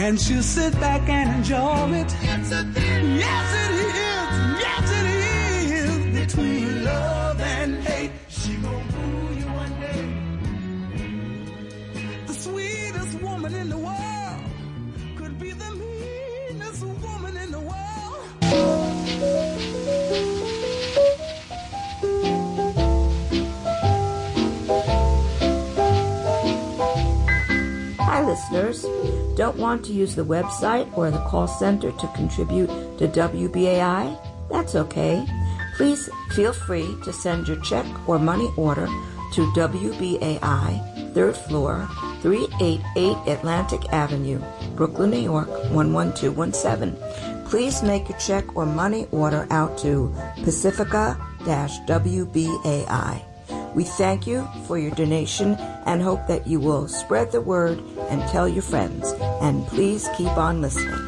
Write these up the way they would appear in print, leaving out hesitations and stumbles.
and she'll sit back and enjoy it. It's a thing. Yes, it is. Yes, it is. Between love and hate, she gon' fool you one day. The sweetest woman in the world could be the meanest woman in the world. Hi, listeners. Don't want to use the website or the call center to contribute to WBAI? That's okay. Please feel free to send your check or money order to WBAI, 3rd floor, 388 Atlantic Avenue, Brooklyn, New York, 11217. Please make your check or money order out to Pacifica-WBAI. We thank you for your donation and hope that you will spread the word and tell your friends. And please keep on listening.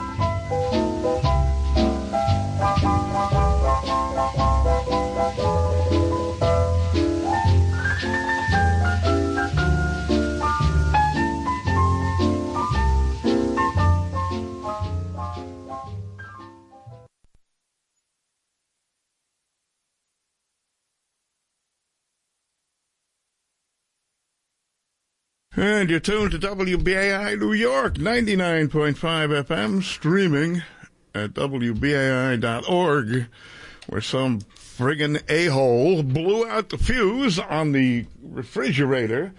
And you're tuned to WBAI New York, 99.5 FM, streaming at WBAI.org, where some friggin' a-hole blew out the fuse on the refrigerator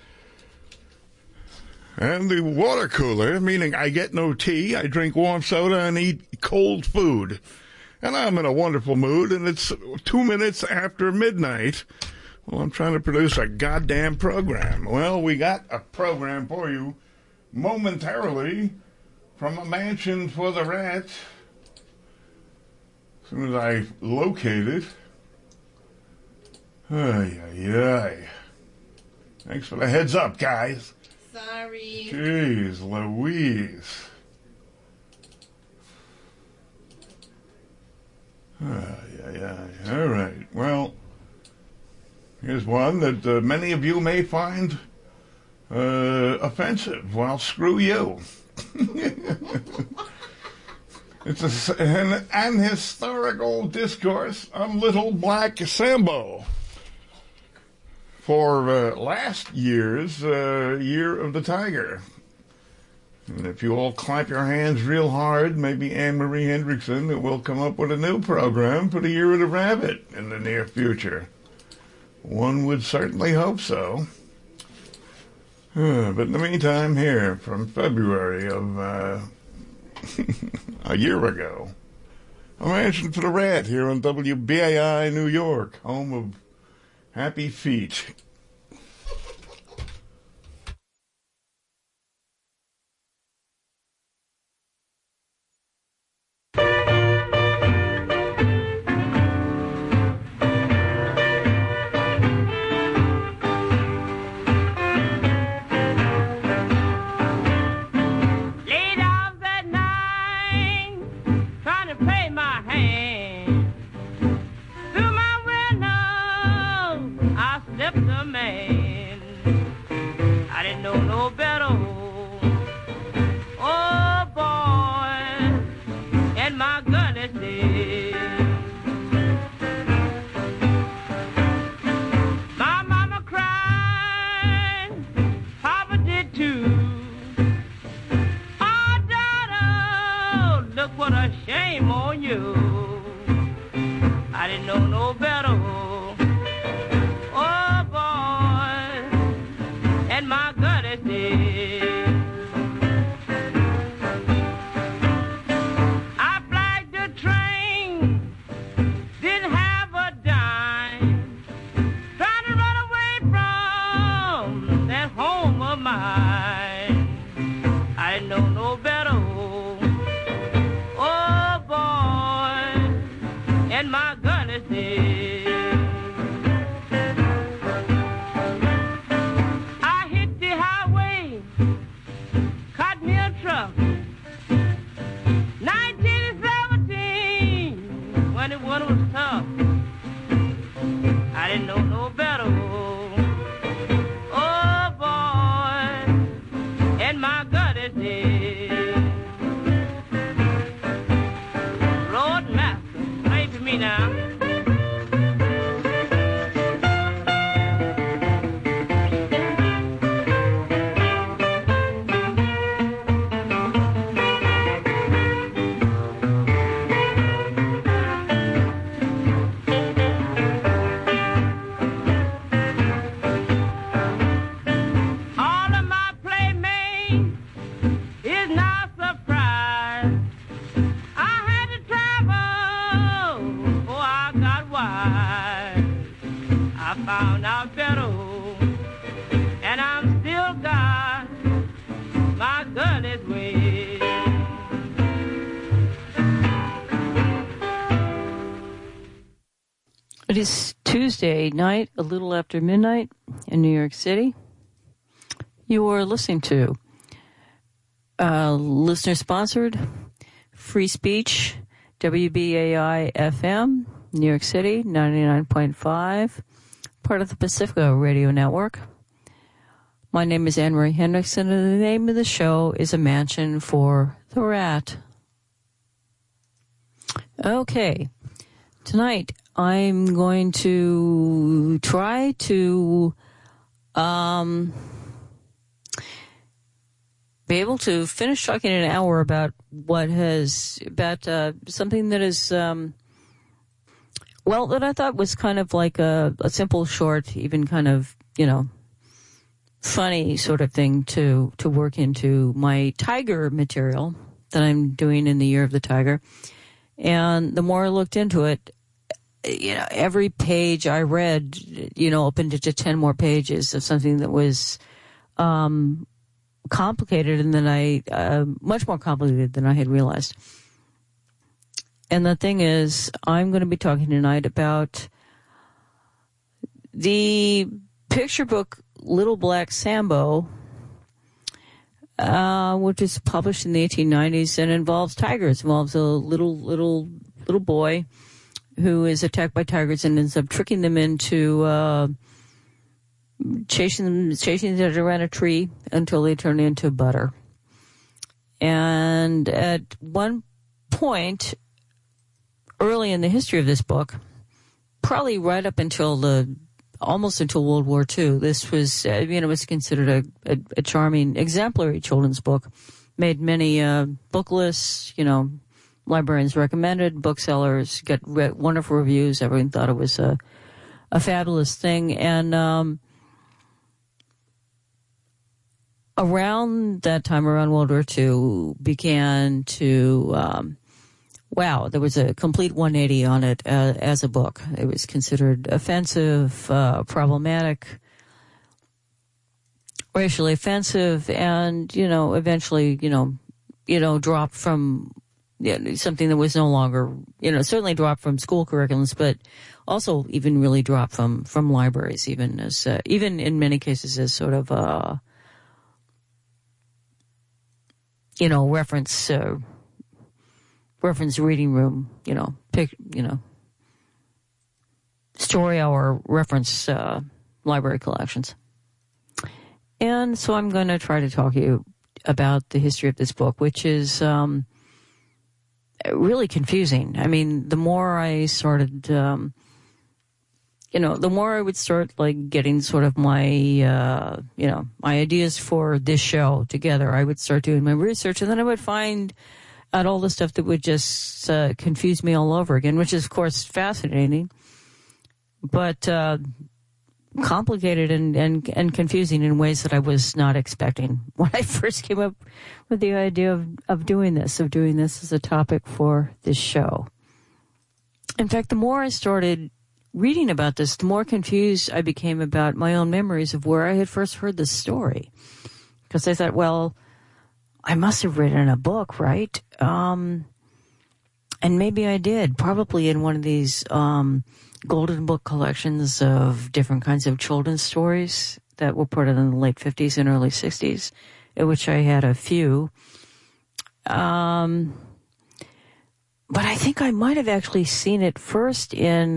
and the water cooler, meaning I get no tea, I drink warm soda, and eat cold food. And I'm in a wonderful mood, and it's 2 minutes after midnight. Well, I'm trying to produce a goddamn program. Well, we got a program for you momentarily from a mansion for the rats. As soon as I locate it. Ay, ay, ay. Thanks for the heads up, guys. Sorry. Jeez Louise. Ay, ay, ay. All right. Well, here's one that many of you may find offensive. Well, screw you. It's an historical discourse on Little Black Sambo for last year's Year of the Tiger. And if you all clap your hands real hard, maybe Anne-Marie Hendrickson will come up with a new program for the Year of the Rabbit in the near future. One would certainly hope so. But in the meantime, here from February of a year ago, a mansion for the rat here on WBAI New York, home of Happy Feet. found out better, and I'm still got my girl's way. It is Tuesday night, a little after midnight in New York City. You are listening to listener-sponsored free speech, WBAI FM, New York City, 99.5, part of the Pacifica Radio Network. My name is Anne Marie Hendrickson, and the name of the show is A Mansion for the Rat. Okay, tonight I'm going to try to be able to finish talking in an hour about something that is, that I thought was kind of like a simple, short, even kind of, funny sort of thing to work into my tiger material that I'm doing in the Year of the Tiger. And the more I looked into it, every page I read, opened it to 10 more pages of something that was complicated, and then much more complicated than I had realized. And the thing is, I'm going to be talking tonight about the picture book Little Black Sambo, which is published in the 1890s and involves tigers. It involves a little boy who is attacked by tigers and ends up tricking them into chasing them around a tree until they turn into butter. And at one point, early in the history of this book, probably right up until almost until World War II, this was, was considered a charming, exemplary children's book. Made many book lists, librarians recommended, booksellers got wonderful reviews. Everyone thought it was a fabulous thing. And around that time, around World War II, began to, there was a complete 180 on it as a book. It was considered offensive, problematic, racially offensive, and, eventually, dropped from something that was no longer, certainly dropped from school curriculums, but also even really dropped from libraries, even in many cases as sort of reference reading room, story hour reference library collections. And so I'm going to try to talk to you about the history of this book, which is really confusing. I mean, the more I started, the more I would start getting sort of my, my ideas for this show together. I would start doing my research, and then I would find out all the stuff that would just confuse me all over again, which is, of course, fascinating, but complicated and confusing in ways that I was not expecting when I first came up with the idea of doing this as a topic for this show. In fact, the more I started reading about this, the more confused I became about my own memories of where I had first heard this story. Because I thought, well, I must have read it in a book, right? And maybe I did, probably in one of these golden book collections of different kinds of children's stories that were put in the late 50s and early 60s, in which I had a few. But I think I might have actually seen it first in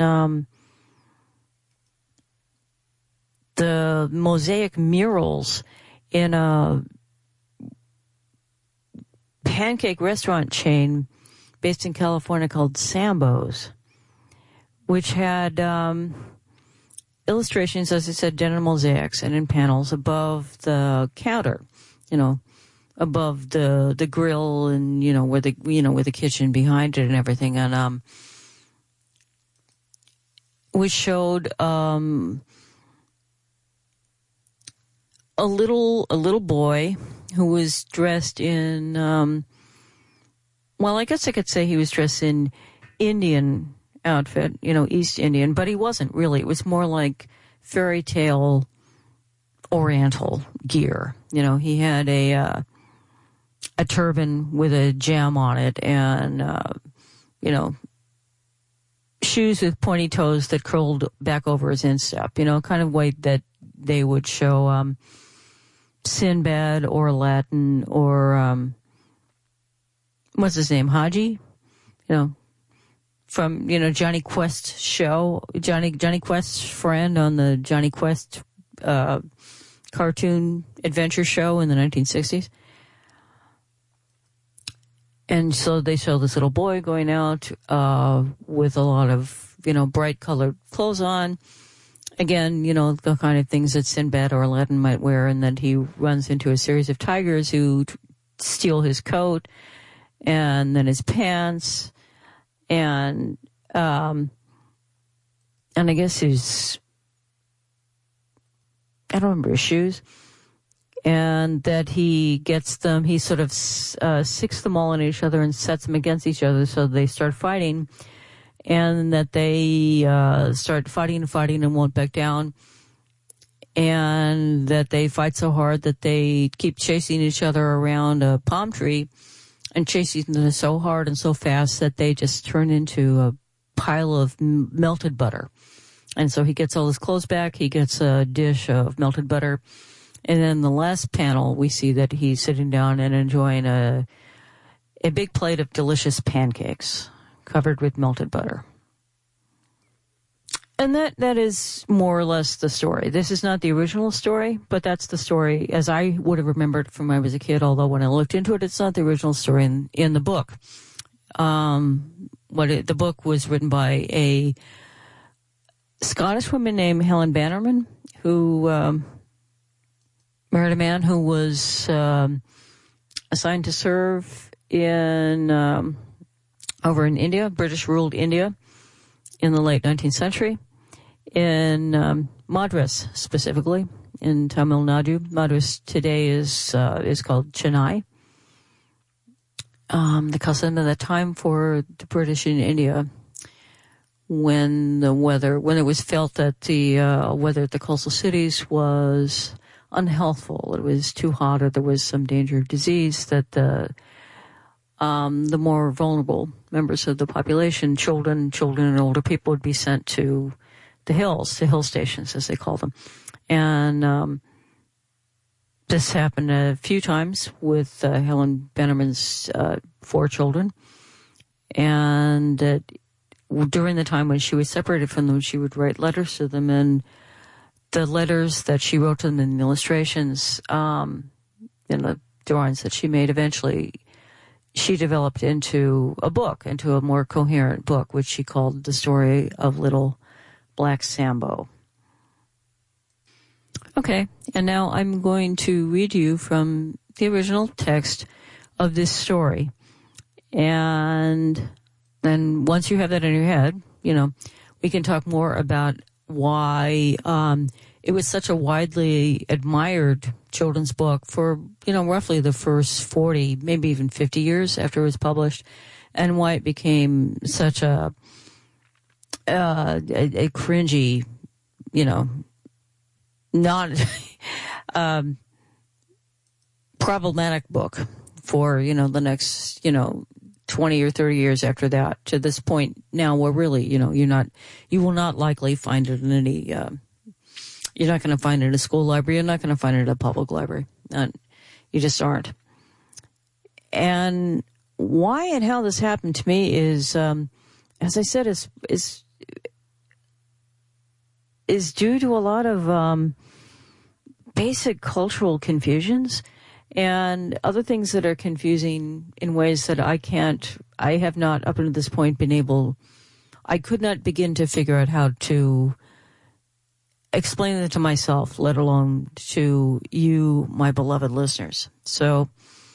the mosaic murals in a pancake restaurant chain based in California called Sambo's, which had illustrations, as I said, done in mosaics and in panels above the counter, above the grill and, with the kitchen behind it and everything. And, which showed, a little boy who was dressed in, I guess I could say he was dressed in Indian outfit, East Indian, but he wasn't really. It was more like fairy tale oriental gear. You know, he had a turban with a gem on it, and you know, shoes with pointy toes that curled back over his instep. You know, kind of way that they would show Sinbad or Aladdin or what's his name, Haji? You know, from, you know, Johnny Quest's show, Johnny Quest's friend on the Johnny Quest cartoon adventure show in the 1960s. And so they show this little boy going out with a lot of, you know, bright colored clothes on. Again, you know, the kind of things that Sinbad or Aladdin might wear, and then he runs into a series of tigers who steal his coat and then his pants and I guess his, I don't remember, his shoes. And that he gets them, he sort of sicks them all on each other and sets them against each other, so they start fighting, and that they start fighting and won't back down, and that they fight so hard that they keep chasing each other around a palm tree and chasing them so hard and so fast that they just turn into a pile of melted butter. And so he gets all his clothes back, he gets a dish of melted butter. And then the last panel, we see that he's sitting down and enjoying a big plate of delicious pancakes covered with melted butter. And that is more or less the story. This is not the original story, but that's the story as I would have remembered from when I was a kid, although when I looked into it, it's not the original story in the book. The book was written by a Scottish woman named Helen Bannerman, who married a man who was assigned to serve in over in India, British-ruled India, in the late 19th century, in Madras specifically, in Tamil Nadu. Madras today is called Chennai. The custom at that time for the British in India, when it was felt that the weather at the coastal cities was unhealthful, it was too hot, or there was some danger of disease, that the more vulnerable members of the population, children and older people, would be sent to the hill stations, as they call them. And this happened a few times with Helen Bannerman's 4 children. And during the time when she was separated from them, she would write letters to them, and the letters that she wrote to them in the illustrations, in the drawings that she made, eventually she developed into a book, into a more coherent book, which she called The Story of Little Black Sambo. Okay, and now I'm going to read you from the original text of this story. And then once you have that in your head, you know, we can talk more about why it was such a widely admired children's book for, you know, roughly the first 40, maybe even 50 years after it was published, and why it became such a cringy, you know, not problematic book for, you know, the next, you know, 20 or 30 years after that, to this point now where really, you know, you will not likely find it in any, you're not going to find it in a school library, you're not going to find it in a public library. You just aren't. And why and how this happened to me is, as I said, is due to a lot of basic cultural confusions and other things that are confusing in ways that I have not up until this point I could not begin to figure out how to explain it to myself, let alone to you, my beloved listeners. So,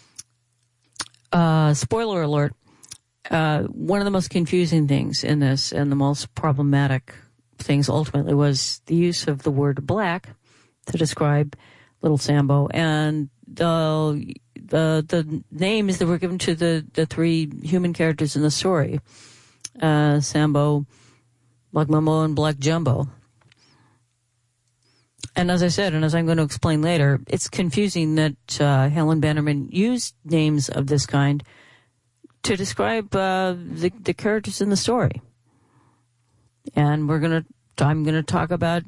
spoiler alert, one of the most confusing things in this, and the most problematic things ultimately, was the use of the word black to describe Little Sambo, and the names that were given to the 3 human characters in the story, Sambo, Black Mambo, and Black Jumbo. And as I said, and as I'm going to explain later, it's confusing that Helen Bannerman used names of this kind to describe the characters in the story. And I'm going to talk about,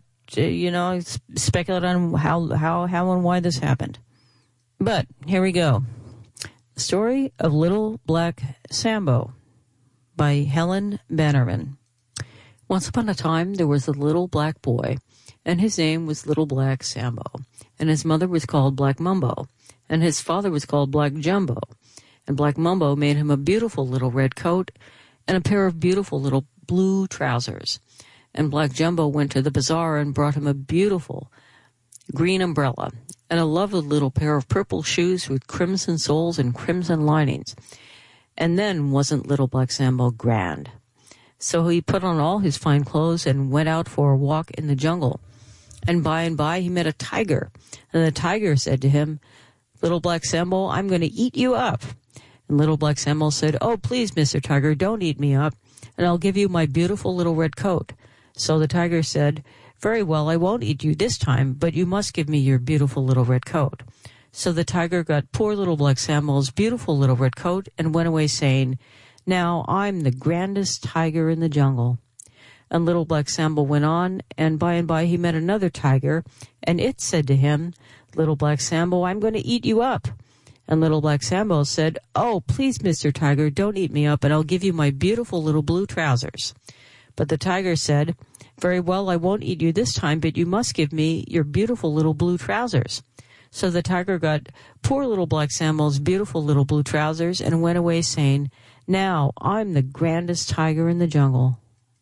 speculate on how and why this happened. But here we go. The story of Little Black Sambo by Helen Bannerman. Once upon a time, there was a little black boy, and his name was Little Black Sambo, and his mother was called Black Mumbo, and his father was called Black Jumbo, and Black Mumbo made him a beautiful little red coat and a pair of beautiful little blue trousers, and Black Jumbo went to the bazaar and brought him a beautiful green umbrella and a lovely little pair of purple shoes with crimson soles and crimson linings. And then wasn't Little Black Sambo grand? So he put on all his fine clothes and went out for a walk in the jungle. And by he met a tiger. And the tiger said to him, "Little Black Sambo, I'm going to eat you up." And Little Black Sambo said, "Oh, please, Mr. Tiger, don't eat me up, and I'll give you my beautiful little red coat." So the tiger said, "Very well, I won't eat you this time, but you must give me your beautiful little red coat." So the tiger got poor Little Black Sambo's beautiful little red coat and went away saying, "Now I'm the grandest tiger in the jungle." And Little Black Sambo went on, and by he met another tiger, and it said to him, "Little Black Sambo, I'm going to eat you up." And Little Black Sambo said, "Oh, please, Mr. Tiger, don't eat me up, and I'll give you my beautiful little blue trousers." But the tiger said, "Very well, I won't eat you this time, but you must give me your beautiful little blue trousers." So the tiger got poor Little Black Sambo's beautiful little blue trousers and went away saying, "Now I'm the grandest tiger in the jungle."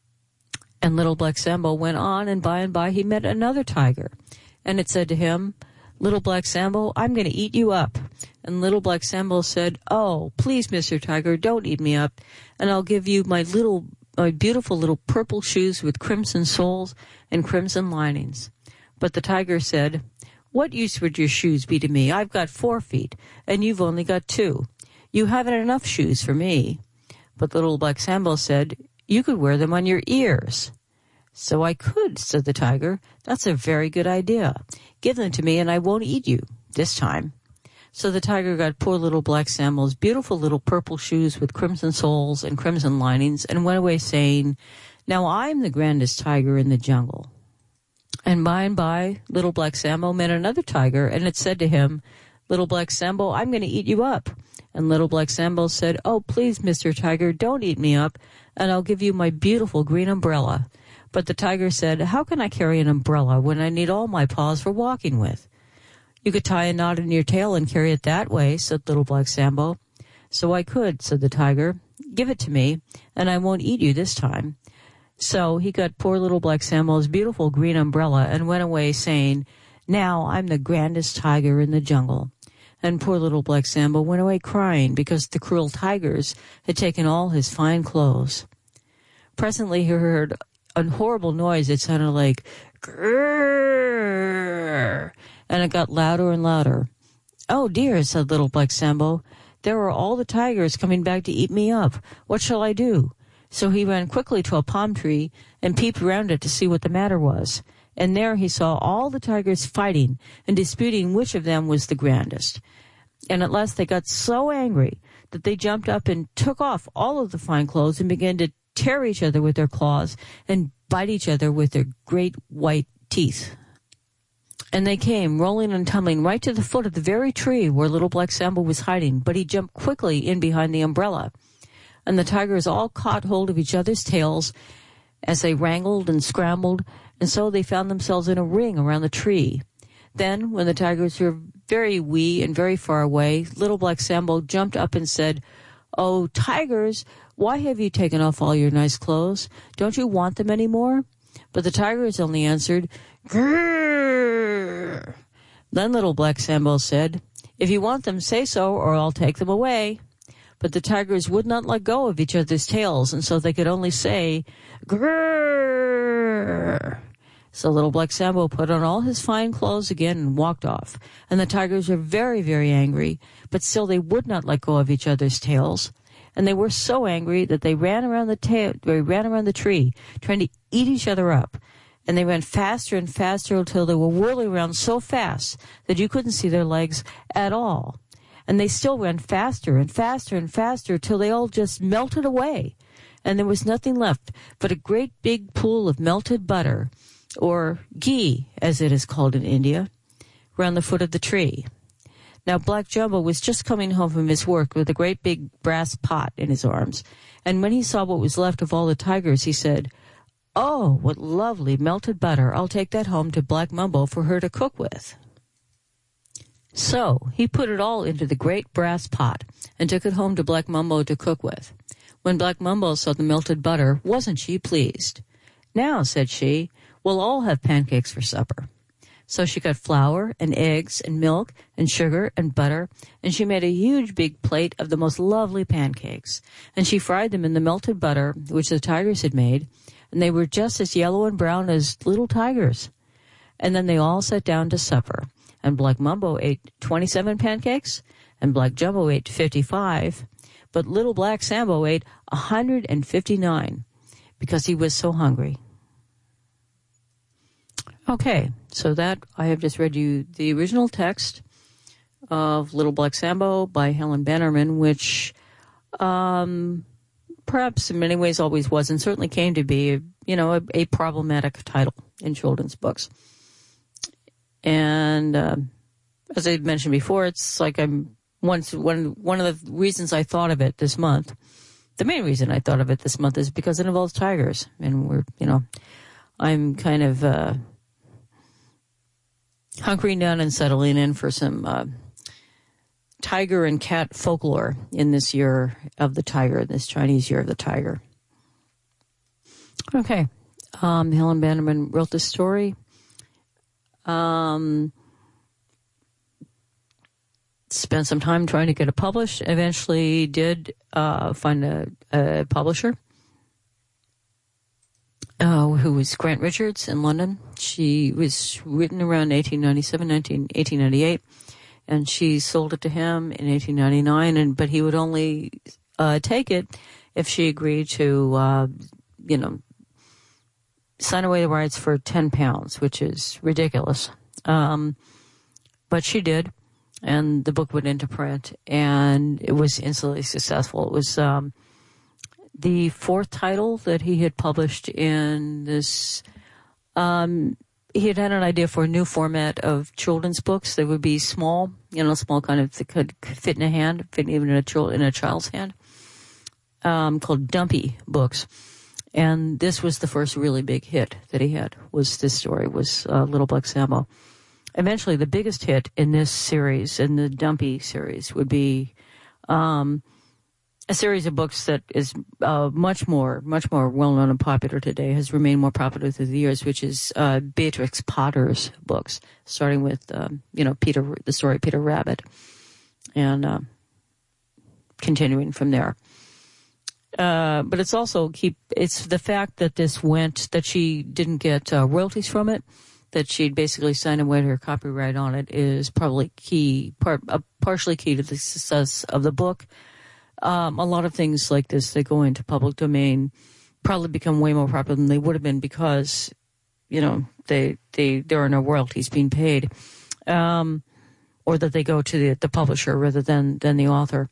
And Little Black Sambo went on, and by he met another tiger. And it said to him, "Little Black Sambo, I'm going to eat you up." And Little Black Sambo said, "Oh, please, Mr. Tiger, don't eat me up, and I'll give you my beautiful little purple shoes with crimson soles and crimson linings." But the tiger said, "What use would your shoes be to me? I've got 4 feet, and you've only got 2. You haven't enough shoes for me." But Little Black Sambo said, "You could wear them on your ears." "So I could," said the tiger. "That's a very good idea. Give them to me, and I won't eat you this time." So the tiger got poor Little Black Sambo's beautiful little purple shoes with crimson soles and crimson linings and went away saying, "Now I'm the grandest tiger in the jungle." And by Little Black Sambo met another tiger, and it said to him, "Little Black Sambo, I'm going to eat you up." And Little Black Sambo said, "Oh, please, Mr. Tiger, don't eat me up, and I'll give you my beautiful green umbrella." But the tiger said, "How can I carry an umbrella when I need all my paws for walking with?" "You could tie a knot in your tail and carry it that way," said Little Black Sambo. "So I could," said the tiger. "Give it to me, and I won't eat you this time." So he got poor Little Black Sambo's beautiful green umbrella and went away saying, "Now I'm the grandest tiger in the jungle." And poor Little Black Sambo went away crying because the cruel tigers had taken all his fine clothes. Presently he heard a horrible noise. It sounded like grrrr, and it got louder and louder. "Oh dear," said Little Black Sambo, "there are all the tigers coming back to eat me up. What shall I do?" So he ran quickly to a palm tree and peeped round it to see what the matter was. And there he saw all the tigers fighting and disputing which of them was the grandest. And at last they got so angry that they jumped up and took off all of the fine clothes and began to tear each other with their claws and bite each other with their great white teeth. And they came rolling and tumbling right to the foot of the very tree where Little Black Sambo was hiding, but he jumped quickly in behind the umbrella. And the tigers all caught hold of each other's tails as they wrangled and scrambled, and so they found themselves in a ring around the tree. Then, when the tigers were very wee and very far away, Little Black Sambo jumped up and said, "Oh, tigers, why have you taken off all your nice clothes? Don't you want them any more?" But the tigers only answered, "Grrrr." Then Little Black Sambo said, "If you want them, say so, or I'll take them away." But the tigers would not let go of each other's tails, and so they could only say, "Grrrr." So Little Black Sambo put on all his fine clothes again and walked off. And the tigers were very, very angry, but still they would not let go of each other's tails. And they were so angry that they ran around the tree, trying to eat each other up. And they ran faster and faster until they were whirling around so fast that you couldn't see their legs at all. And they still ran faster and faster and faster till they all just melted away. And there was nothing left but a great big pool of melted butter, or ghee, as it is called in India, around the foot of the tree. Now, Black Jumbo was just coming home from his work with a great big brass pot in his arms. And when he saw what was left of all the tigers, he said, "Oh, what lovely melted butter. I'll take that home to Black Mumbo for her to cook with." So he put it all into the great brass pot and took it home to Black Mumbo to cook with. When Black Mumbo saw the melted butter, wasn't she pleased? "Now," said she, "we'll all have pancakes for supper." So she got flour and eggs and milk and sugar and butter, and she made a huge big plate of the most lovely pancakes. And she fried them in the melted butter, which the tigers had made, and they were just as yellow and brown as little tigers. And then they all sat down to supper, and Black Mumbo ate 27 pancakes, and Black Jumbo ate 55, but little Black Sambo ate 159 because he was so hungry. Okay, so that I have just read you the original text of Little Black Sambo by Helen Bannerman, which perhaps in many ways always was, and certainly came to be, a problematic title in children's books. And as I mentioned before, it's like one of the reasons I thought of it this month. The main reason I thought of it this month is because it involves tigers, and I'm kind of hunkering down and settling in for some tiger and cat folklore in this year of the tiger, this Chinese year of the tiger. Okay. Helen Bannerman wrote this story. Spent some time trying to get it published. Eventually did find a publisher who was Grant Richards in London. She was written around 1898, and she sold it to him in 1899. But he would only take it if she agreed to, sign away the rights for £10, which is ridiculous. But she did, and the book went into print, and it was instantly successful. It was the fourth title that he had published in this. He had an idea for a new format of children's books that would be small, small kind of that could fit in a hand, fit even in a child's hand, called Dumpy books. And this was the first really big hit that he had, was this story, was Little Black Sambo. Eventually, the biggest hit in this series, in the Dumpy series, would be a series of books that is much more well-known and popular today, has remained more popular through the years, which is Beatrix Potter's books, starting with, the story Peter Rabbit, and continuing from there. But it's also it's the fact that that she didn't get royalties from it, that she'd basically signed away her copyright on it, is probably partially key to the success of the book. A lot of things like this that go into public domain probably become way more popular than they would have been because, there are no royalties being paid, or that they go to the publisher rather than the author.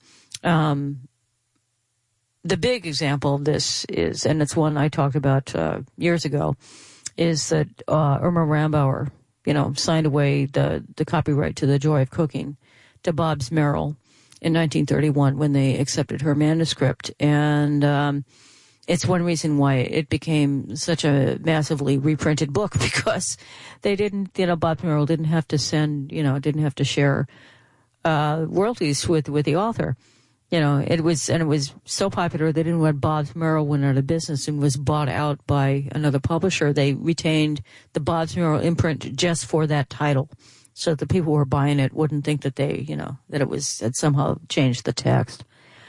The big example of this is, and it's one I talked about years ago, is that Irma Rambauer, signed away the copyright to The Joy of Cooking to Bobbs Merrill in 1931 when they accepted her manuscript. And it's one reason why it became such a massively reprinted book, because they didn't, Bobbs Merrill didn't have to didn't have to share royalties with the author. It was so popular they didn't want Bobbs Merrill went out of business and was bought out by another publisher. They retained the Bobbs Merrill imprint just for that title, so that the people who were buying it wouldn't think that that it had somehow changed the text.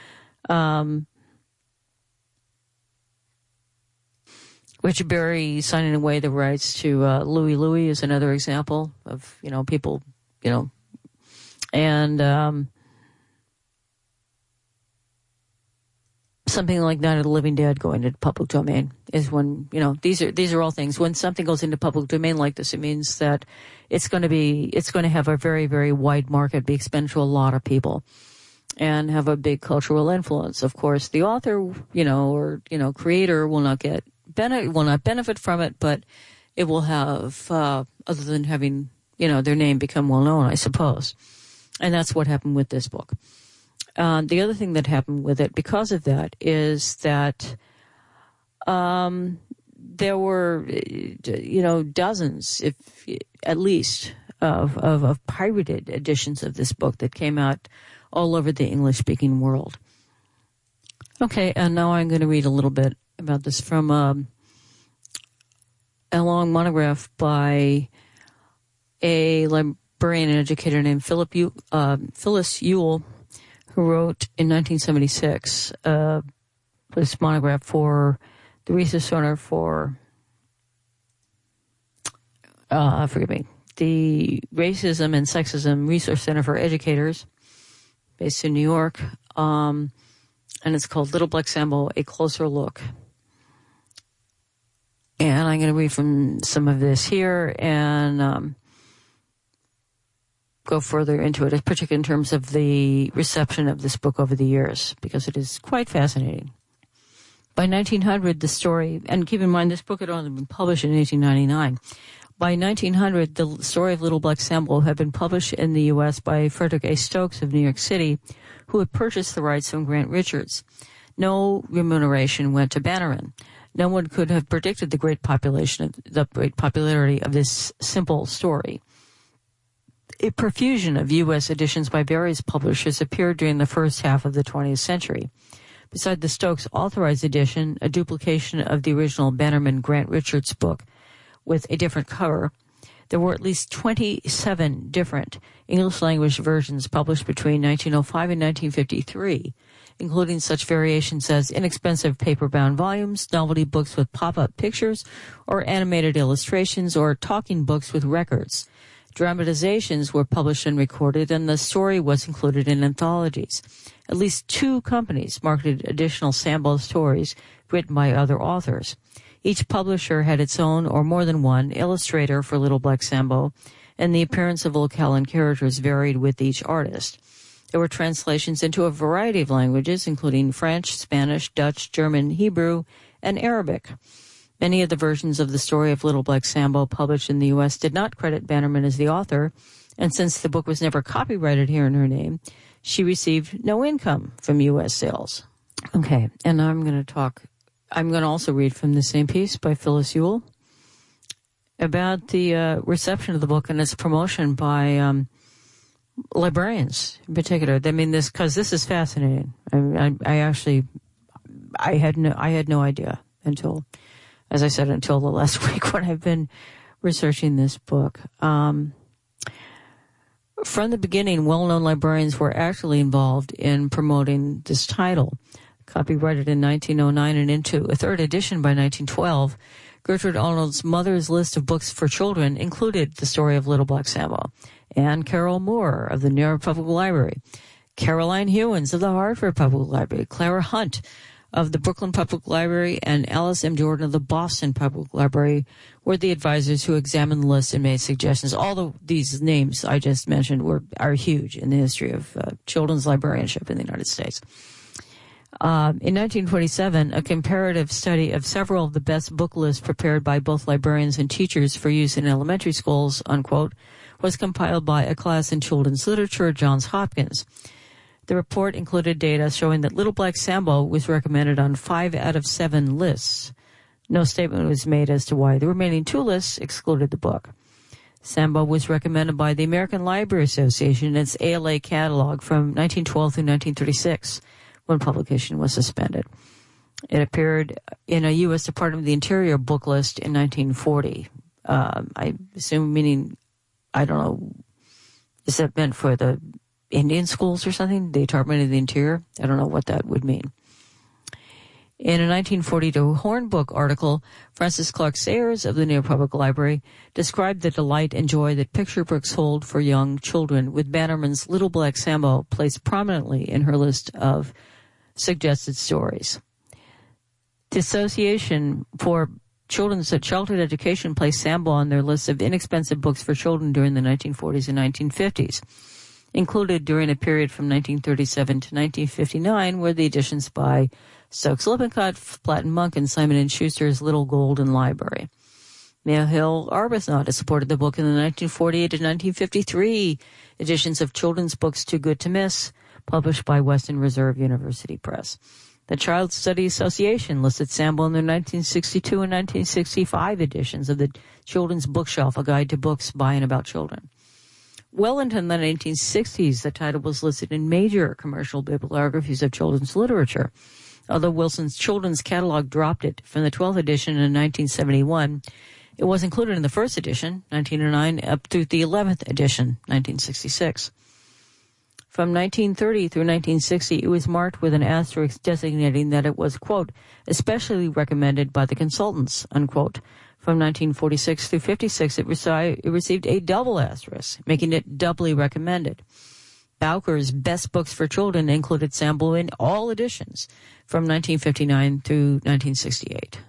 Richard Berry signing away the rights to Louie Louie is another example of people, and something like Night of the Living Dead going into public domain. is when, these are all things. When something goes into public domain like this, it means that it's going to have a very, very wide market, be extended to a lot of people, and have a big cultural influence. Of course, the author, or creator will not benefit from it, but it will have, other than having, their name become well known, I suppose. And that's what happened with this book. The other thing that happened with it because of that is that there were, dozens, if at least, of pirated editions of this book that came out all over the English-speaking world. Okay, and now I'm going to read a little bit about this from a long monograph by a librarian and educator named Phyllis Ewell, who wrote in 1976 this monograph for the Research Center for, the Racism and Sexism Research Center for Educators, based in New York, and it's called Little Black Sambo, A Closer Look. And I'm going to read from some of this here and go further into it, particularly in terms of the reception of this book over the years, because it is quite fascinating. By 1900, the story, and keep in mind this book had only been published in 1899. By 1900, the story of Little Black Sambo had been published in the U.S. by Frederick A. Stokes of New York City, who had purchased the rights from Grant Richards. No remuneration went to Bannerman. No one could have predicted the great popularity of this simple story. A profusion of U.S. editions by various publishers appeared during the first half of the 20th century. Beside the Stokes authorized edition, a duplication of the original Bannerman Grant Richards book with a different cover, there were at least 27 different English-language versions published between 1905 and 1953, including such variations as inexpensive paper-bound volumes, novelty books with pop-up pictures, or animated illustrations, or talking books with records. Dramatizations were published and recorded, and the story was included in anthologies. At least 2 companies marketed additional Sambo stories written by other authors. Each publisher had its own, or more than one, illustrator for Little Black Sambo, and the appearance of locale and characters varied with each artist. There were translations into a variety of languages, including French, Spanish, Dutch, German, Hebrew, and Arabic. Many of the versions of the story of Little Black Sambo published in the U.S. did not credit Bannerman as the author, and since the book was never copyrighted here in her name, she received no income from U.S. sales. Okay, and I'm going to also read from the same piece by Phyllis Ewell about the reception of the book and its promotion by librarians in particular. I mean, because this is fascinating. I had no idea until the last week when I've been researching this book. From the beginning, well-known librarians were actually involved in promoting this title. Copyrighted in 1909 and into a third edition by 1912, Gertrude Arnold's Mother's List of Books for Children included the story of Little Black Sambo. Anne Carroll Moore of the New York Public Library, Caroline Hewins of the Hartford Public Library, Clara Hunt of the Brooklyn Public Library, and Alice M. Jordan of the Boston Public Library were the advisors who examined the list and made suggestions. All of these names I just mentioned are huge in the history of children's librarianship in the United States. In 1927, a comparative study of several of the best book lists prepared by both librarians and teachers for use in elementary schools, unquote, was compiled by a class in children's literature at Johns Hopkins. The report included data showing that Little Black Sambo was recommended on 5 out of 7 lists. No statement was made as to why the remaining 2 lists excluded the book. Sambo was recommended by the American Library Association in its ALA catalog from 1912 through 1936, when publication was suspended. It appeared in a U.S. Department of the Interior book list in 1940. I assume meaning, I don't know, is that meant for the Indian schools or something? The Department of the Interior? I don't know what that would mean. In a 1942 Hornbook article, Francis Clark Sayers of the New York Public Library described the delight and joy that picture books hold for young children, with Bannerman's Little Black Sambo placed prominently in her list of suggested stories. The Association for Children's Childhood Education placed Sambo on their list of inexpensive books for children during the 1940s and 1950s. Included during a period from 1937 to 1959 were the editions by Stokes Lippincott, Platt and Monk, and Simon & Schuster's Little Golden Library. Mayo Hill Arbuthnot has supported the book in the 1948 to 1953 editions of children's books Too Good to Miss, published by Western Reserve University Press. The Child Study Association listed Sambo in their 1962 and 1965 editions of the Children's Bookshelf, a guide to books by and about children. Well into the 1960s, the title was listed in major commercial bibliographies of children's literature. Although Wilson's children's catalog dropped it from the 12th edition in 1971, it was included in the first edition, 1909, up through the 11th edition, 1966. From 1930 through 1960, it was marked with an asterisk designating that it was, quote, especially recommended by the consultants, unquote. From 1946 through 56, it received a double asterisk, making it doubly recommended. Bowker's Best Books for Children included Sambo in all editions from 1959 through 1968.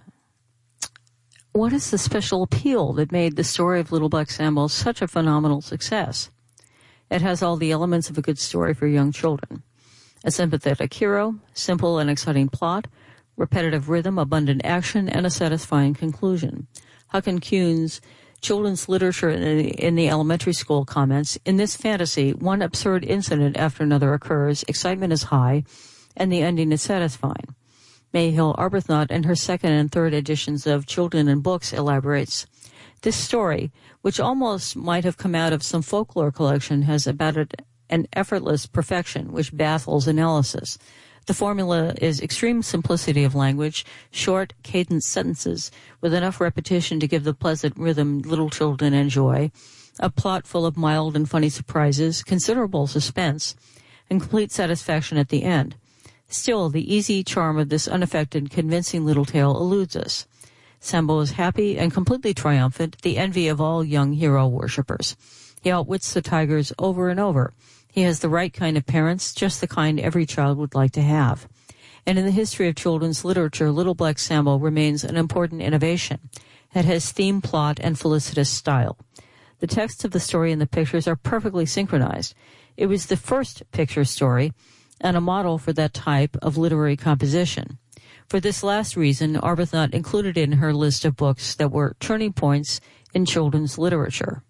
What is the special appeal that made the story of Little Black Sambo such a phenomenal success? It has all the elements of a good story for young children. A sympathetic hero, simple and exciting plot, repetitive rhythm, abundant action, and a satisfying conclusion. Hucken Kuhn's Children's Literature in the Elementary School comments, in this fantasy, one absurd incident after another occurs, excitement is high, and the ending is satisfying. Mayhill Arbuthnot, in her second and third editions of Children and Books, elaborates, this story, which almost might have come out of some folklore collection, has about it an effortless perfection which baffles analysis. The formula is extreme simplicity of language, short, cadenced sentences with enough repetition to give the pleasant rhythm little children enjoy, a plot full of mild and funny surprises, considerable suspense, and complete satisfaction at the end. Still, the easy charm of this unaffected, convincing little tale eludes us. Sambo is happy and completely triumphant, the envy of all young hero worshippers. He outwits the tigers over and over. He has the right kind of parents, just the kind every child would like to have. And in the history of children's literature, Little Black Sambo remains an important innovation. It has theme, plot, and felicitous style. The text of the story and the pictures are perfectly synchronized. It was the first picture story and a model for that type of literary composition. For this last reason, Arbuthnot included in her list of books that were turning points in children's literature.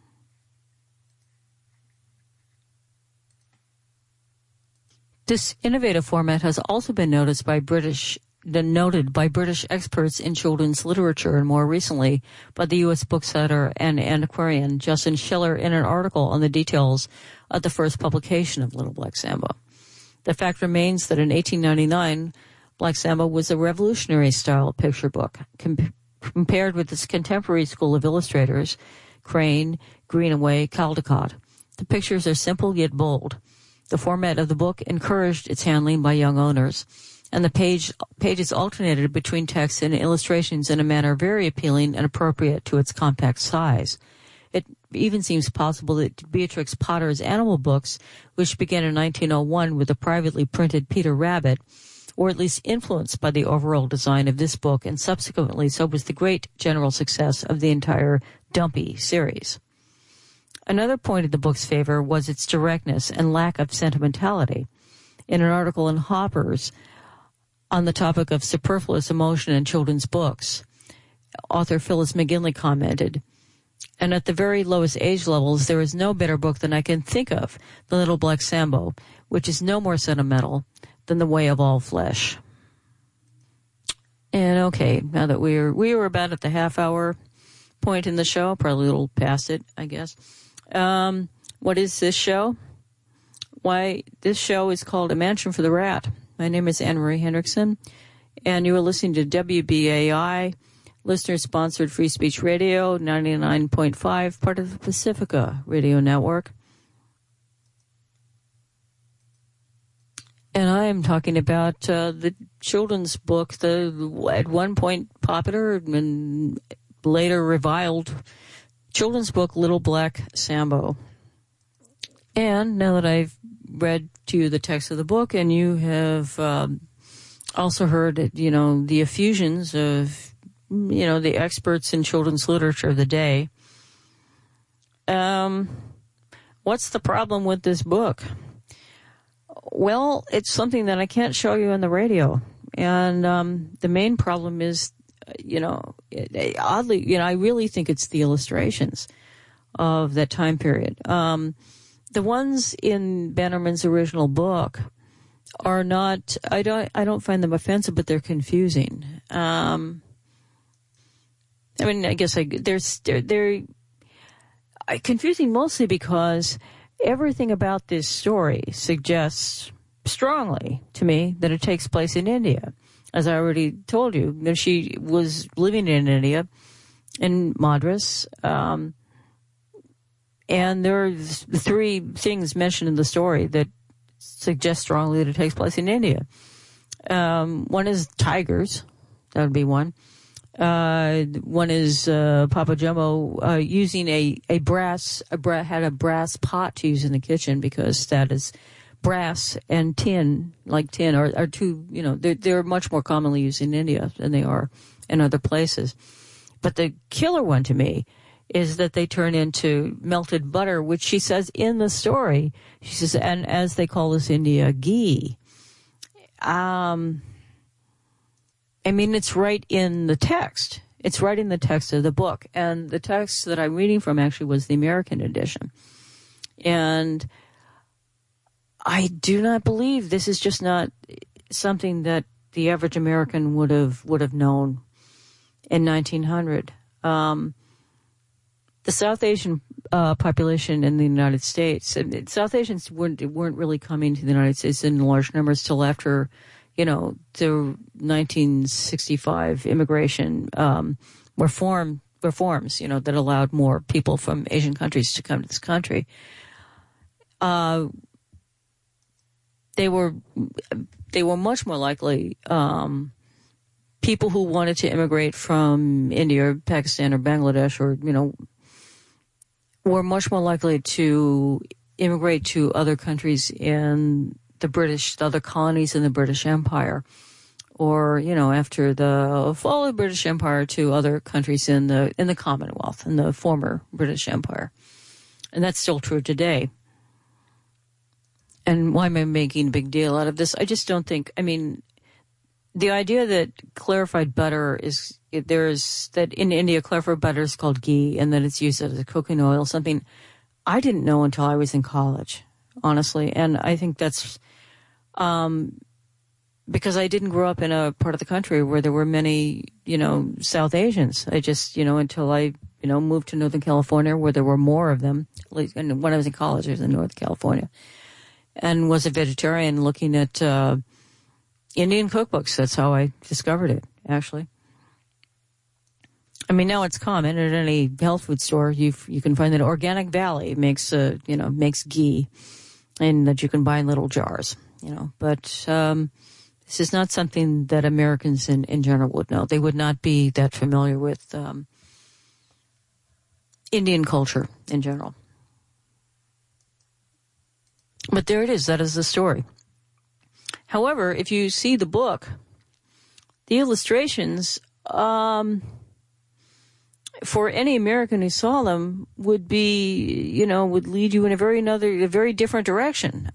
This innovative format has also been noted by British experts in children's literature, and more recently by the U.S. bookseller and antiquarian Justin Schiller in an article on the details of the first publication of Little Black Sambo. The fact remains that in 1899, Black Sambo was a revolutionary style picture book. Compared with its contemporary school of illustrators, Crane, Greenaway, Caldecott, the pictures are simple yet bold. The format of the book encouraged its handling by young owners, and the pages alternated between text and illustrations in a manner very appealing and appropriate to its compact size. It even seems possible that Beatrix Potter's animal books, which began in 1901 with a privately printed Peter Rabbit, were at least influenced by the overall design of this book, and subsequently so was the great general success of the entire Dumpy series. Another point of the book's favor was its directness and lack of sentimentality. In an article in Hoppers on the topic of superfluous emotion in children's books, author Phyllis McGinley commented, and at the very lowest age levels, there is no better book than I can think of than Little Black Sambo, which is no more sentimental than The Way of All Flesh. And okay, now that we were about at the half-hour point in the show, probably a little past it, I guess. What is this show? Why, this show is called A Mansion for the Rat. My name is Anne-Marie Hendrickson, and you are listening to WBAI, listener-sponsored Free Speech Radio, 99.5, part of the Pacifica Radio Network. And I am talking about the children's book, the at one point popular and later reviled children's book, Little Black Sambo. And now that I've read to you the text of the book and you have Also heard, the effusions of, the experts in children's literature of the day. What's the problem with this book? Well, it's something that I can't show you on the radio. And the main problem is, oddly, I really think it's the illustrations of that time period. The ones in Bannerman's original book are not, I don't find them offensive, but they're confusing. I guess they're confusing mostly because everything about this story suggests strongly to me that it takes place in India. As I already told you, that she was living in India, in Madras, and there are three things mentioned in the story that suggest strongly that it takes place in India. One is tigers. That would be one. One is Papa Jumbo using a brass pot to use in the kitchen, because that is brass and tin, like tin, are two, they're much more commonly used in India than they are in other places. But the killer one to me is that they turn into melted butter, which she says in the story, she says, and as they call this India, ghee. It's right in the text. It's right in the text of the book. And the text that I'm reading from actually was the American edition. And I do not believe this is just not something that the average American would have known in 1900. The South Asian population in the United States, and South Asians weren't really coming to the United States in large numbers till after, the 1965 immigration reforms, that allowed more people from Asian countries to come to this country. They were much more likely people who wanted to immigrate from India or Pakistan or Bangladesh, or were much more likely to immigrate to other countries in the other colonies in the British Empire, or after the fall of the British Empire, to other countries in the Commonwealth, in the former British Empire, and that's still true today. And why am I making a big deal out of this? I just don't think, the idea that clarified butter that in India clarified butter is called ghee, and that it's used as a cooking oil, something I didn't know until I was in college, honestly. And I think that's because I didn't grow up in a part of the country where there were many, South Asians. I just, until I, moved to Northern California, where there were more of them. And when I was in college, I was in Northern California, and was a vegetarian looking at Indian cookbooks. That's how I discovered it, actually. Now it's common at any health food store. You can find that Organic Valley makes ghee, and that you can buy in little jars. But this is not something that Americans in general would know. They would not be that familiar with Indian culture in general. But there it is. That is the story. However, if you see the book, the illustrations, for any American who saw them, would be, would lead you in a very different direction.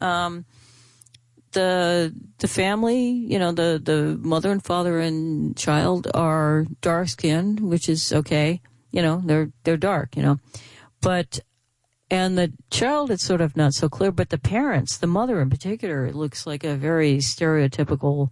The family, the mother and father and child are dark skinned, which is okay. They're dark, and the child is sort of not so clear, but the parents, the mother in particular, looks like a very stereotypical,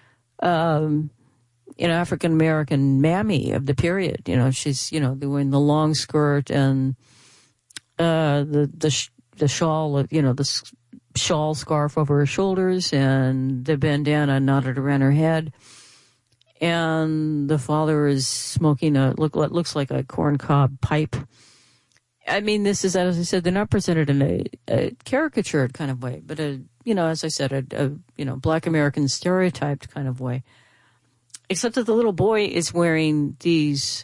African American mammy of the period. She's, doing the long skirt and the shawl, the shawl scarf over her shoulders, and the bandana knotted around her head. And the father is smoking what looks like a corncob pipe. This is, as I said, they're not presented in a caricatured kind of way, but as I said, a Black American stereotyped kind of way. Except that the little boy is wearing these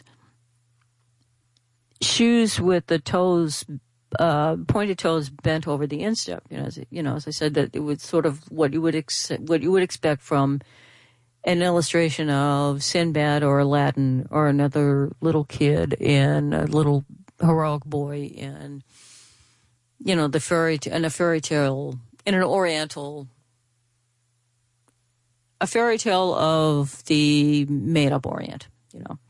shoes with the toes, pointed toes bent over the instep. As I said, that it was sort of what you would expect from an illustration of Sinbad or Aladdin or another little kid and a little heroic boy in, you know, a fairy tale in an Oriental, a fairy tale of the made-up Orient, you know.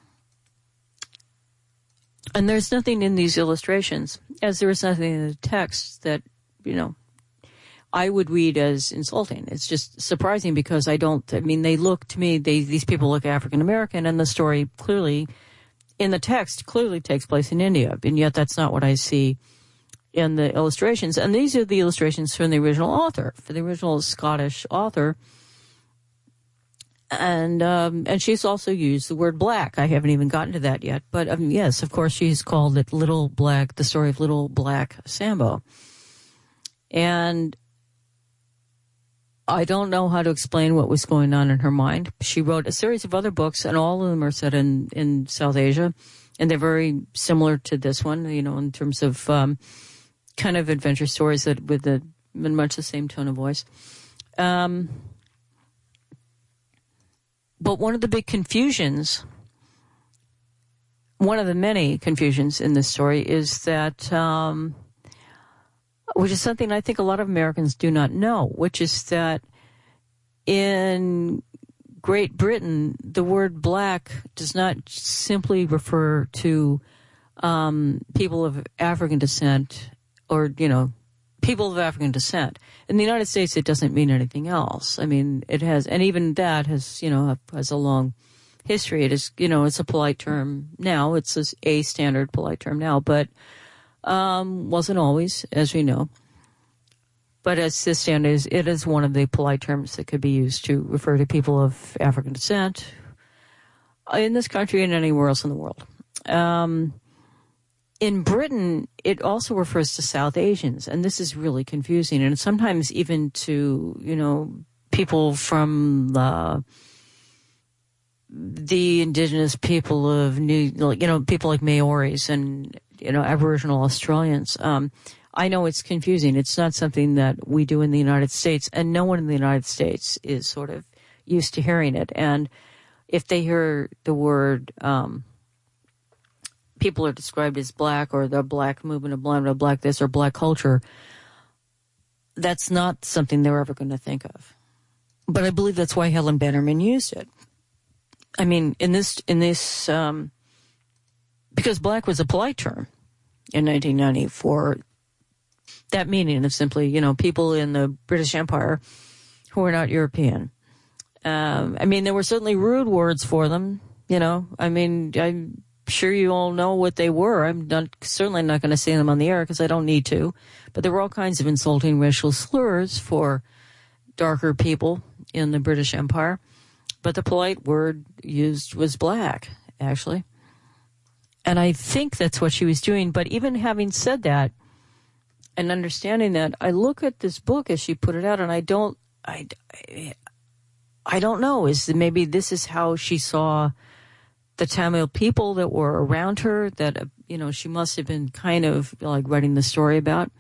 And there's nothing in these illustrations, as there is nothing in the text that, you know, I would read as insulting. It's just surprising because they look to me, these people look African American, and the story clearly, in the text, clearly takes place in India, and yet that's not what I see in the illustrations. And these are the illustrations from the original author, for the original Scottish author. And she's also used the word black. I haven't even gotten to that yet. But yes, of course, she's called it the story of Little Black Sambo. And I don't know how to explain what was going on in her mind. She wrote a series of other books, and all of them are set in South Asia. And they're very similar to this one, you know, in terms of kind of adventure stories that with much the same tone of voice. But one of the big confusions, one of the many confusions in this story is that, which is something I think a lot of Americans do not know, which is that in Great Britain, the word black does not simply refer to people of African descent or, you know, people of African descent. In the United States, it doesn't mean anything else. I mean, it has, and even that has, you know, has a long history. It is, you know, it's a polite term now. It's a standard polite term now, but wasn't always, as we know. But as this standard it is one of the polite terms that could be used to refer to people of African descent in this country and anywhere else in the world. In Britain, it also refers to South Asians, and this is really confusing, and sometimes even to, you know, people from the indigenous people of people like Maoris and, you know, Aboriginal Australians. I know it's confusing. It's not something that we do in the United States, and no one in the United States is sort of used to hearing it. And if they hear the word, people are described as black, or the black movement of black this or black culture, that's not something they're ever going to think of. But I believe that's why Helen Bannerman used it. I mean, in this, because black was a polite term in 1990 for that meaning of simply, you know, people in the British Empire who were not European. I mean, there were certainly rude words for them, you know. I mean, I'm sure you all know what they were. I'm certainly not going to say them on the air because I don't need to. But there were all kinds of insulting racial slurs for darker people in the British Empire. But the polite word used was black, actually. And I think that's what she was doing. But even having said that and understanding that, I look at this book as she put it out, and I don't know. Maybe this is how she saw the Tamil people that were around her, that, you know, she must have been kind of like writing the story about.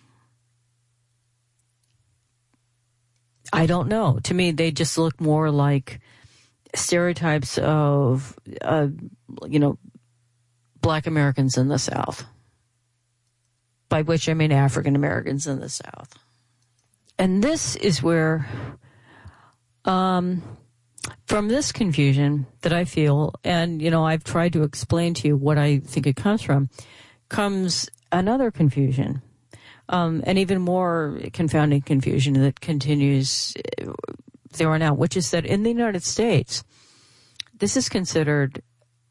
I don't know. To me, they just look more like stereotypes of, you know, black Americans in the South. By which I mean African Americans in the South. And this is where, from this confusion that I feel, and, you know, I've tried to explain to you what I think it comes from, comes another confusion. And even more confounding confusion that continues there on out, which is that in the United States, this is considered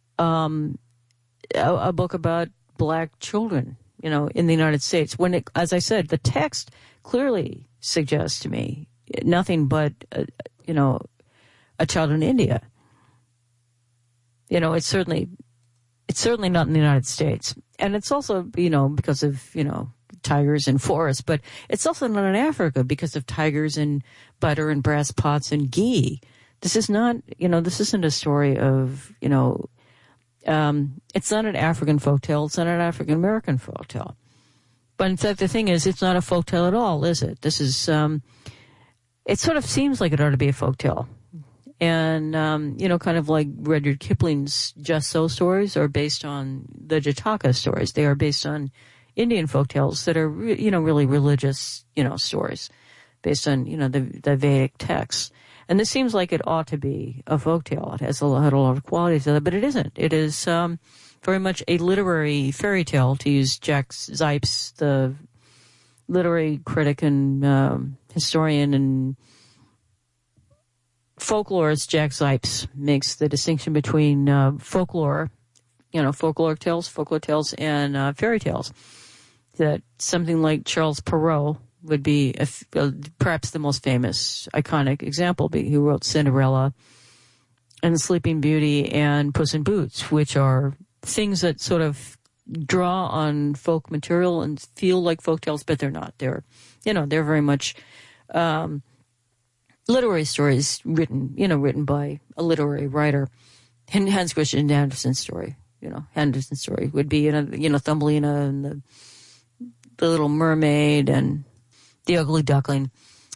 a book about black children, you know, in the United States. When it, as I said, the text clearly suggests to me nothing but, you know, a child in India. You know, it's certainly not in the United States. And it's also, you know, because of, you know, tigers and forests, but it's also not in Africa because of tigers and butter and brass pots and ghee. This is not, you know, this isn't a story of, you know, it's not an African folktale. It's not an African American folktale. But in fact, the thing is, it's not a folktale at all, is it? This is, it sort of seems like it ought to be a folktale. And, kind of like Rudyard Kipling's Just So stories are based on the Jataka stories. They are based on Indian folktales that are, really religious, stories based on, the Vedic texts. And this seems like it ought to be a folktale. It has a lot of qualities of it, but it isn't. It is very much a literary fairy tale, to use Jack Zipes, the literary critic and historian and folklorist. Jack Zipes makes the distinction between folklore, folklore tales, and fairy tales. That something like Charles Perrault would be perhaps the most famous, iconic example. Who wrote Cinderella and Sleeping Beauty and Puss in Boots, which are things that sort of draw on folk material and feel like folk tales, but they're not. They're very much literary stories written by a literary writer. And Hans Christian Andersen's story, Andersen's story would be, Thumbelina and the Little Mermaid and The Ugly Duckling.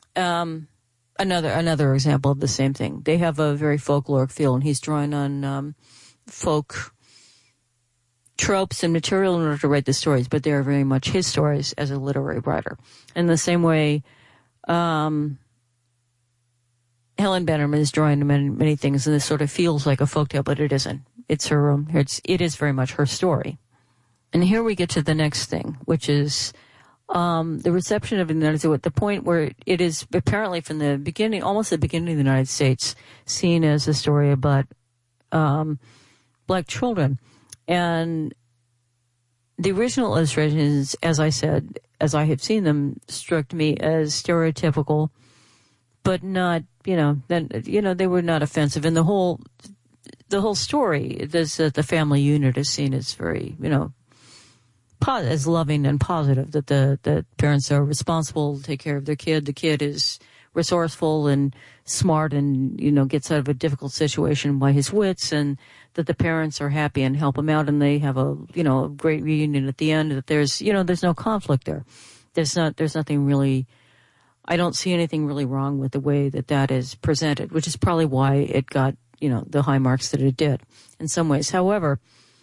Another example of the same thing. They have a very folkloric feel, and he's drawing on folk tropes and material in order to write the stories, but they are very much his stories as a literary writer. In the same way, Helen Bannerman is drawing many things, and this sort of feels like a folktale, but it isn't. It's her own. It is very much her story. And here we get to the next thing, which is the reception of the United States at the point where it is apparently from the beginning, almost the beginning of the United States, seen as a story about black children. And the original illustrations, as I said, as I have seen them, struck me as stereotypical, but not, they were not offensive. And the whole story is that the family unit is seen as very, as loving and positive, that the parents are responsible to take care of their kid. The kid is resourceful and smart and, gets out of a difficult situation by his wits, and that the parents are happy and help him out, and they have a great reunion at the end. That there's no conflict there. There's nothing really, I don't see anything really wrong with the way that is presented, which is probably why it got, the high marks that it did in some ways. However,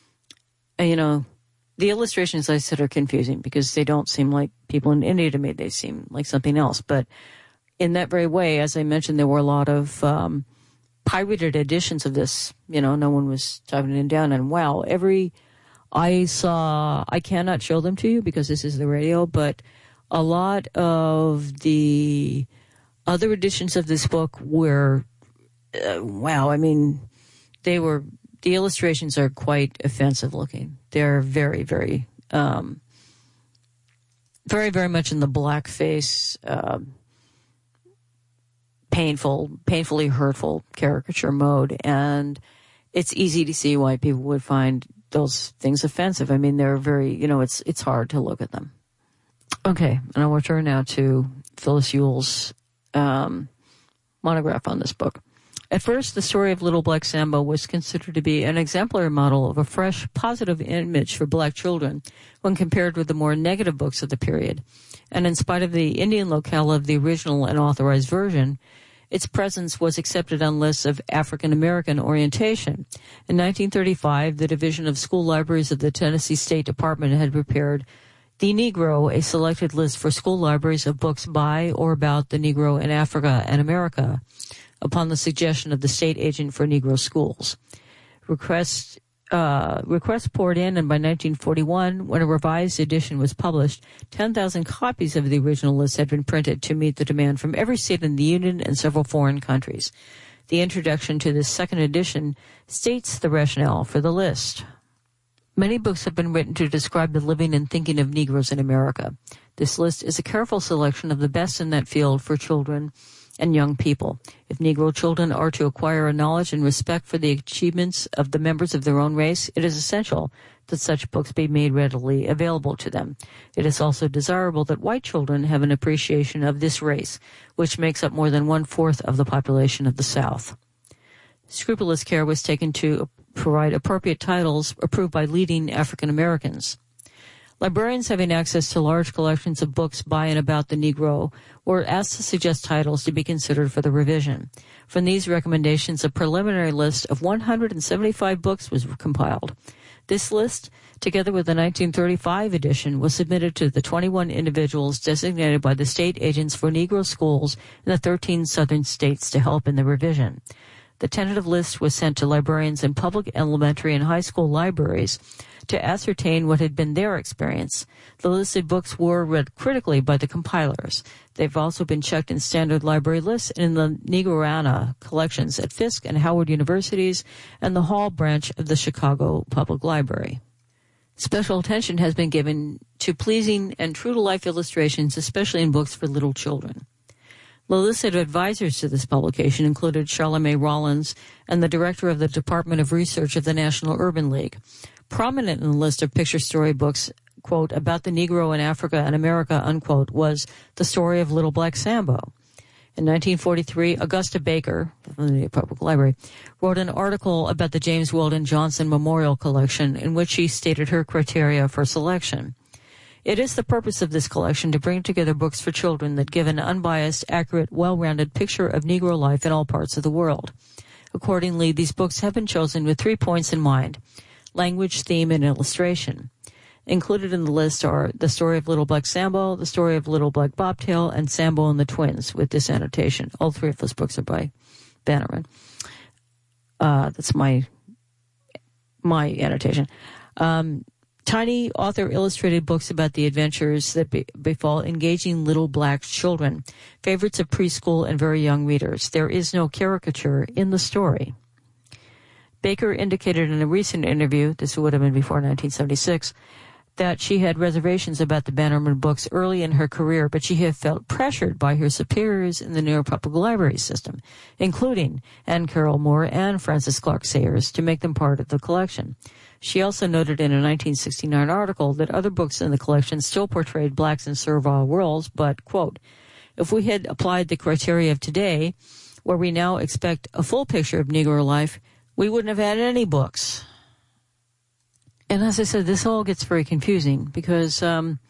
the illustrations, I said, are confusing because they don't seem like people in India to me. They seem like something else. But in that very way, as I mentioned, there were a lot of pirated editions of this. No one was typing it down. And wow, I cannot show them to you because this is the radio, but a lot of the other editions of this book were, the illustrations are quite offensive looking. They're very, very, very, very much in the blackface, painfully hurtful caricature mode. And it's easy to see why people would find those things offensive. I mean, they're very, it's hard to look at them. Okay, and I will turn now to Phyllis Yule's monograph on this book. At first, the story of Little Black Sambo was considered to be an exemplary model of a fresh, positive image for black children when compared with the more negative books of the period. And in spite of the Indian locale of the original and authorized version, its presence was accepted on lists of African-American orientation. In 1935, the Division of School Libraries of the Tennessee State Department had prepared The Negro, a selected list for school libraries of books by or about the Negro in Africa and America, upon the suggestion of the state agent for Negro schools. Requests poured in, and by 1941, when a revised edition was published, 10,000 copies of the original list had been printed to meet the demand from every state in the Union and several foreign countries. The introduction to this second edition states the rationale for the list. Many books have been written to describe the living and thinking of Negroes in America. This list is a careful selection of the best in that field for children and young people. If Negro children are to acquire a knowledge and respect for the achievements of the members of their own race, it is essential that such books be made readily available to them. It is also desirable that white children have an appreciation of this race, which makes up more than 1/4 of the population of the South. Scrupulous care was taken to provide appropriate titles approved by leading African Americans. Librarians having access to large collections of books by and about the Negro were asked to suggest titles to be considered for the revision. From these recommendations, a preliminary list of 175 books was compiled. This list, together with the 1935 edition, was submitted to the 21 individuals designated by the state agents for Negro schools in the 13 southern states to help in the revision. The tentative list was sent to librarians in public elementary and high school libraries to ascertain what had been their experience. The listed books were read critically by the compilers. They've also been checked in standard library lists and in the Negroana collections at Fisk and Howard Universities and the Hall branch of the Chicago Public Library. Special attention has been given to pleasing and true-to-life illustrations, especially in books for little children. The list of advisors to this publication included Charlemagne Rollins and the director of the Department of Research of the National Urban League. Prominent in the list of picture story books, quote, about the Negro in Africa and America, unquote, was The Story of Little Black Sambo. In 1943, Augusta Baker, from the Public Library, wrote an article about the James Weldon Johnson Memorial Collection in which she stated her criteria for selection. It is the purpose of this collection to bring together books for children that give an unbiased, accurate, well-rounded picture of Negro life in all parts of the world. Accordingly, these books have been chosen with 3 points in mind: language, theme, and illustration. Included in the list are The Story of Little Black Sambo, The Story of Little Black Bobtail, and Sambo and the Twins, with this annotation. All 3 of those books are by Bannerman. That's my annotation. Tiny author-illustrated books about the adventures that befall engaging little black children, favorites of preschool and very young readers. There is no caricature in the story. Baker indicated in a recent interview, this would have been before 1976, that she had reservations about the Bannerman books early in her career, but she had felt pressured by her superiors in the New York Public Library system, including Anne Carroll Moore and Francis Clark Sayers, to make them part of the collection. She also noted in a 1969 article that other books in the collection still portrayed blacks in servile roles, but, quote, if we had applied the criteria of today, where we now expect a full picture of Negro life, we wouldn't have had any books. And as I said, this all gets very confusing because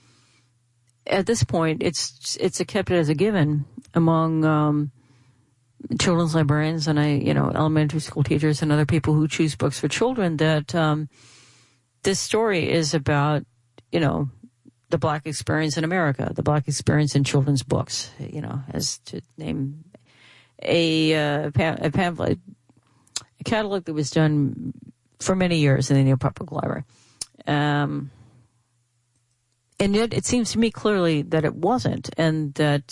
at this point it's accepted as a given among children's librarians and elementary school teachers and other people who choose books for children that this story is about, the black experience in America, the black experience in children's books, as to name a pamphlet, a catalog that was done for many years in the New York Public Library. And yet it seems to me clearly that it wasn't, and that,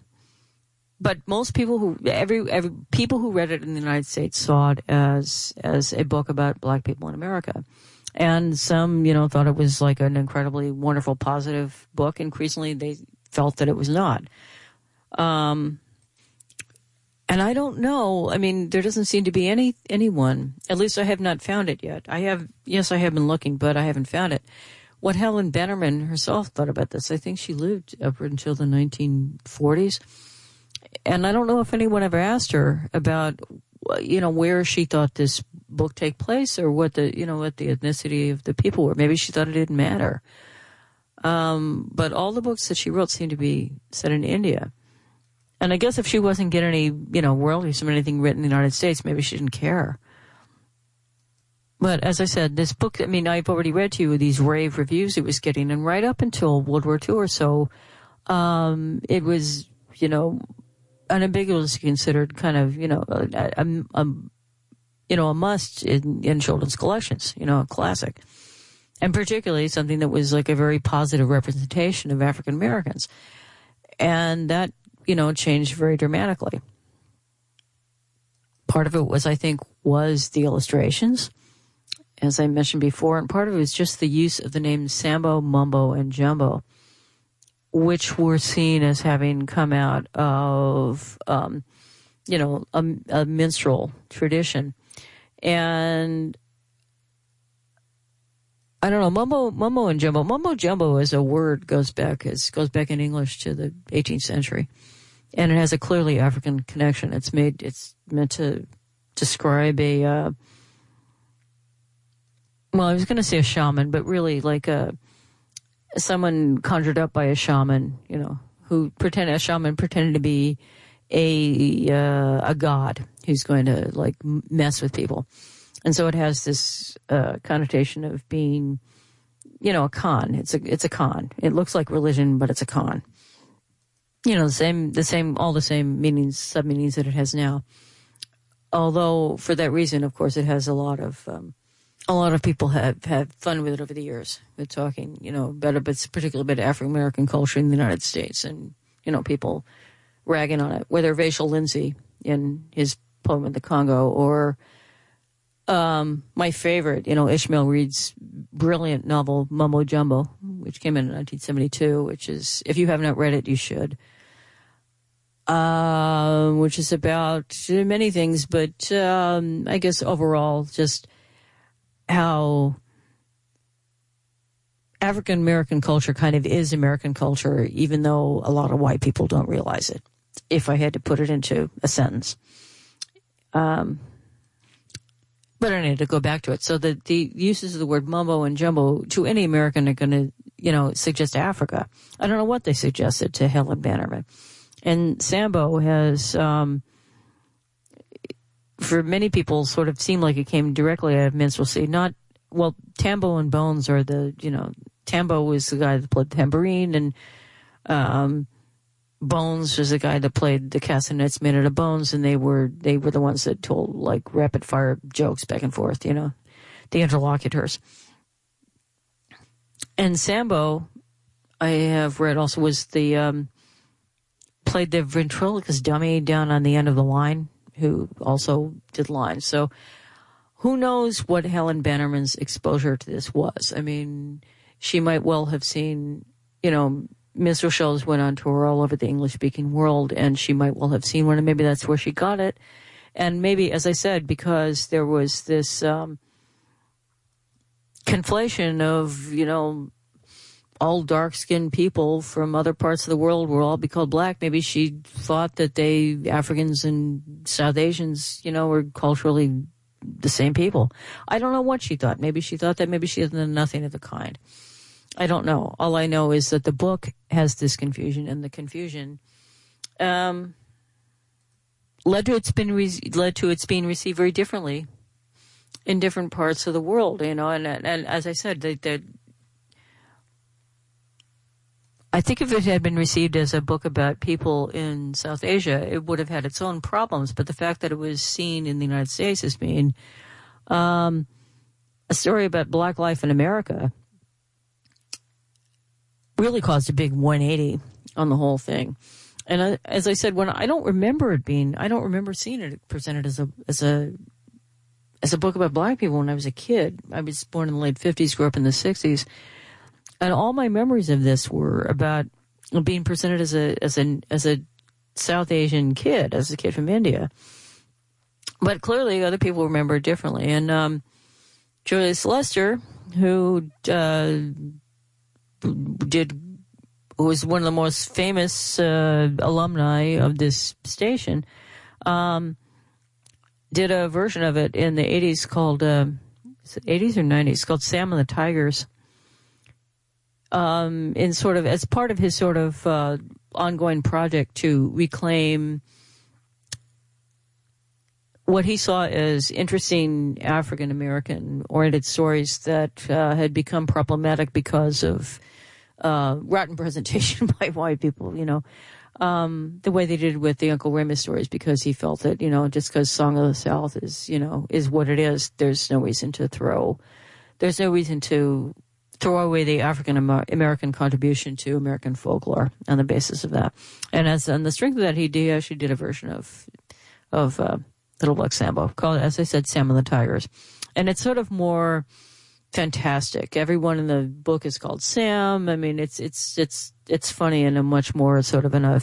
but most people every people who read it in the United States saw it as a book about black people in America. And some, thought it was like an incredibly wonderful, positive book. Increasingly, they felt that it was not. And I don't know. I mean, there doesn't seem to be anyone. At least I have not found it yet. I have been looking, but I haven't found it. What Helen Bannerman herself thought about this, I think she lived up until the 1940s. And I don't know if anyone ever asked her about, where she thought this book take place or what the ethnicity of the people were. Maybe she thought it didn't matter. But all the books that she wrote seem to be set in India. And I guess if she wasn't getting any, royalties from anything written in the United States, maybe she didn't care. But as I said, this book, I've already read to you these rave reviews it was getting, and right up until World War II or so, it was, unambiguously considered kind of, a must in children's collections, a classic. And particularly something that was like a very positive representation of African Americans. And that, changed very dramatically. Part of it was the illustrations, as I mentioned before, and part of it was just the use of the names Sambo, Mumbo, and Jumbo, which were seen as having come out of, a minstrel tradition. And I don't know, Mumbo and Jumbo. Mumbo Jumbo as a word goes back in English to the 18th century. And it has a clearly African connection. It's meant to describe I was going to say a shaman, but really like a someone conjured up by a shaman, who a shaman pretended to be a god who's going to like mess with people. And so it has this connotation of being, a con. It's a con. It looks like religion, but it's a con. All the same meanings, sub-meanings that it has now. Although for that reason, of course, it has a lot of people have had fun with it over the years. We're talking, but it's particularly about African American culture in the United States, and people ragging on it. Whether Vachel Lindsay in his poem in the Congo, or my favorite, Ishmael Reed's brilliant novel Mumbo Jumbo, which came in 1972, which is, if you have not read it, you should. Which is about many things, but I guess overall just how African American culture kind of is American culture, even though a lot of white people don't realize it, if I had to put it into a sentence. But I need to go back to it. So the uses of the word mumbo and jumbo to any American are going to, suggest Africa. I don't know what they suggested to Helen Bannerman. And Sambo has, for many people, sort of seemed like it came directly out of minstrelsy. Tambo and Bones are Tambo was the guy that played the tambourine, and Bones was the guy that played the castanets made out of bones, and they were the ones that told like rapid fire jokes back and forth, the interlocutors. And Sambo, I have read also, was the played the ventriloquist dummy down on the end of the line, who also did lines. So who knows what Helen Bannerman's exposure to this was? I mean, she might well have seen, minstrel shows went on tour all over the English-speaking world, and she might well have seen one, and maybe that's where she got it. And maybe, as I said, because there was this conflation of, all dark-skinned people from other parts of the world will all be called black. Maybe she thought that Africans and South Asians, were culturally the same people. I don't know what she thought. Maybe she thought that. Maybe she had done nothing of the kind. I don't know. All I know is that the book has this confusion, and the confusion led to its being received very differently in different parts of the world. And as I said, that I think if it had been received as a book about people in South Asia, it would have had its own problems. But the fact that it was seen in the United States as being a story about black life in America really caused a big 180 on the whole thing. And as I said, I don't remember seeing it presented as a book about black people when I was a kid. I was born in the late 50s, grew up in the 60s. And all my memories of this were about being presented as a South Asian kid, as a kid from India. But clearly other people remember it differently. And Julius Lester, who was one of the most famous alumni of this station, did a version of it in the 80s called, is it 80s or 90s, called Sam and the Tigers. In sort of as part of his sort of ongoing project to reclaim what he saw as interesting African American oriented stories that had become problematic because of rotten presentation by white people. The way they did with the Uncle Remus stories, because he felt that just because Song of the South is what it is, there's no reason to throw away the African American contribution to American folklore on the basis of that. And on the strength of that, he actually did a version of Little Black Sambo called, as I said, Sam and the Tigers. And it's sort of more fantastic. Everyone in the book is called Sam. I mean, it's funny in a much more sort of in a